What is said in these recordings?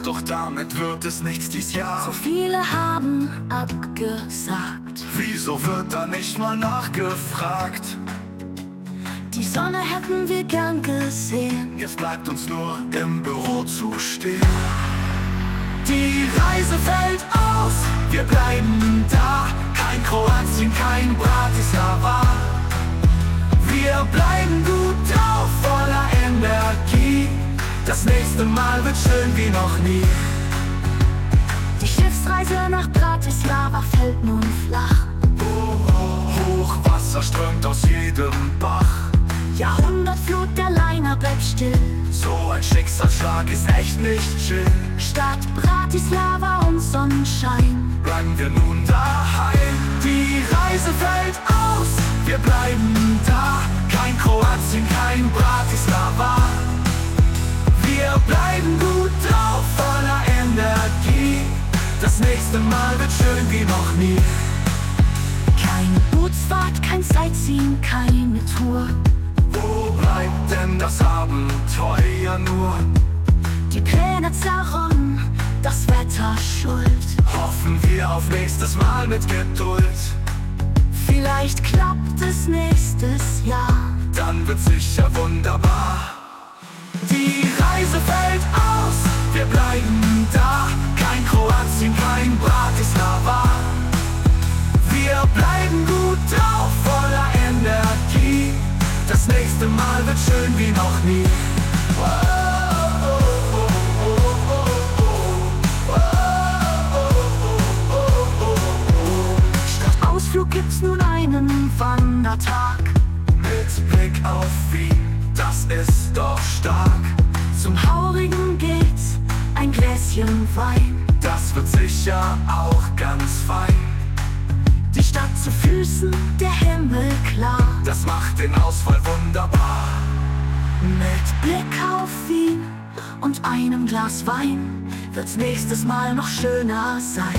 Doch damit wird es nichts dies Jahr. So viele haben abgesagt. Wieso wird da nicht mal nachgefragt? Die Sonne hätten wir gern gesehen. Jetzt bleibt uns nur im Büro zu stehen. Die Reise fällt aus, wir bleiben da. Kein Kroatien, kein Bratislava. Wir bleiben gut drauf, voller Energie. Das nächste Mal wird schön wie noch nie. Die Schiffsreise nach Bratislava fällt nun flach. Hochwasser strömt aus jedem Bach. Jahrhundertflut, der Liner bleibt still. So ein Schicksalsschlag ist echt nicht chill. Statt Bratislava und Sonnenschein Bleiben wir nun daheim. Die Reise fällt aus, wir bleiben da. Kein Kroatien, kein Bratislava. Wir bleiben gut drauf, voller Energie. Das nächste Mal wird schön wie noch nie. Keine Bootsfahrt, kein Sightseeing, keine Tour. Wo bleibt denn das Abenteuer nur? Die Pläne zerronnen, das Wetter schuld. Hoffen wir auf nächstes Mal mit Geduld. Vielleicht klappt es nächstes Jahr. Dann wird sicher wunderbar. Die Reise fällt aus, wir bleiben da. Kein Kroatien, kein Bratislava. Wir bleiben gut drauf, voller Energie. Das nächste Mal wird schön wie noch nie. Statt Ausflug gibt's nun einen Wandertag. Mit Blick auf Wien, das ist doch stark. Zum Haurigen geht's, ein Gläschen Wein. Das wird sicher auch ganz fein. Die Stadt zu Füßen, der Himmel klar. Das macht den Ausfall wunderbar. Mit Blick auf Wien und einem Glas Wein wird's nächstes Mal noch schöner sein.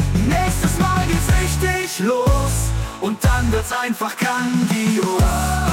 Nächstes Mal geht's richtig los und dann wird's einfach grandios.